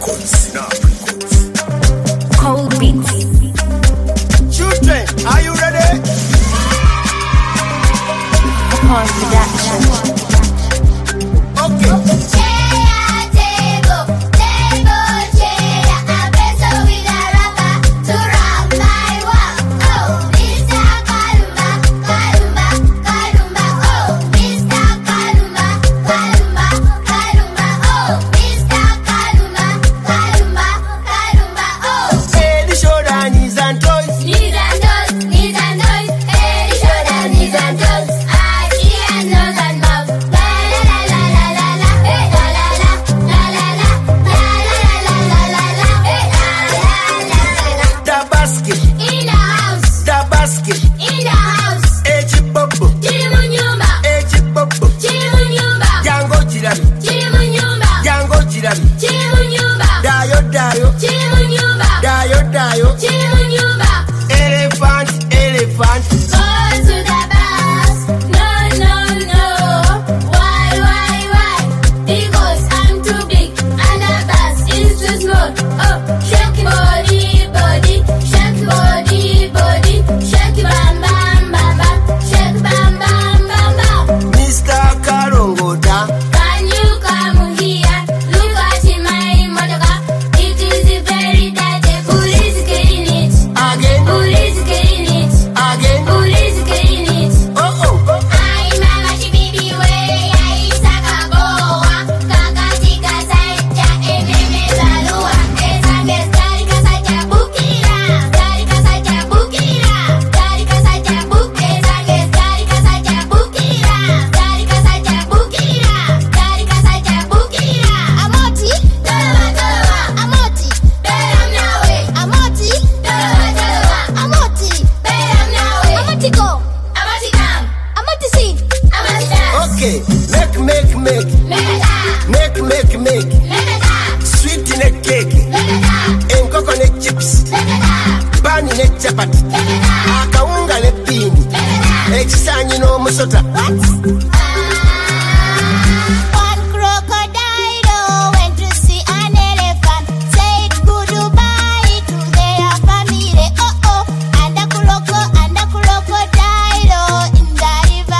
Records. Cold beats. Children, are you ready? Upon production. Okay. Sweet in a cake, and coconut chips, pan in a chapati, akaunga le pini, echisanyi no musota. One crocodile went to see an elephant, said goodbye to their family. Oh oh, and a crocodile in the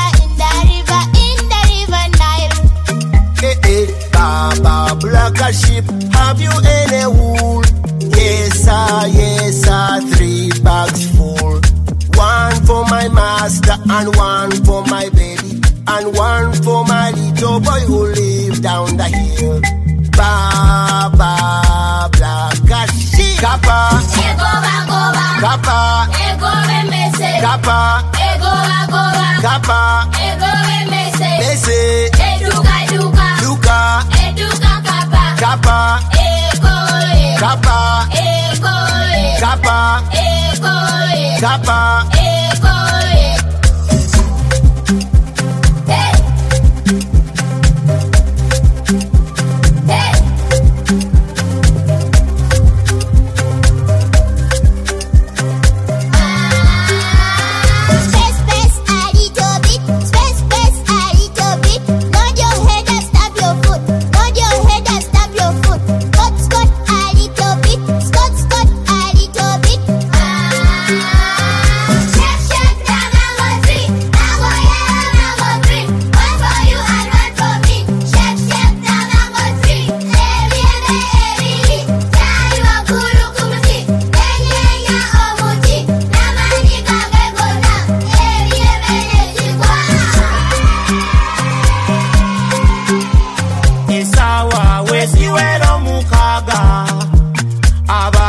river Nile. Baba, black as sheep, have you any wool? Yes sir, 3 bags full. 1 for my master, and 1 for my baby, and 1 for my little boy who lives down the hill. Baba, black as sheep. Kappa, Kappa, Kappa, Kappa, Mese, Luka, Kappa, Kappa, Kappa, Kappa.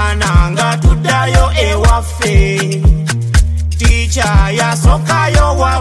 Teacher ya soka yo wa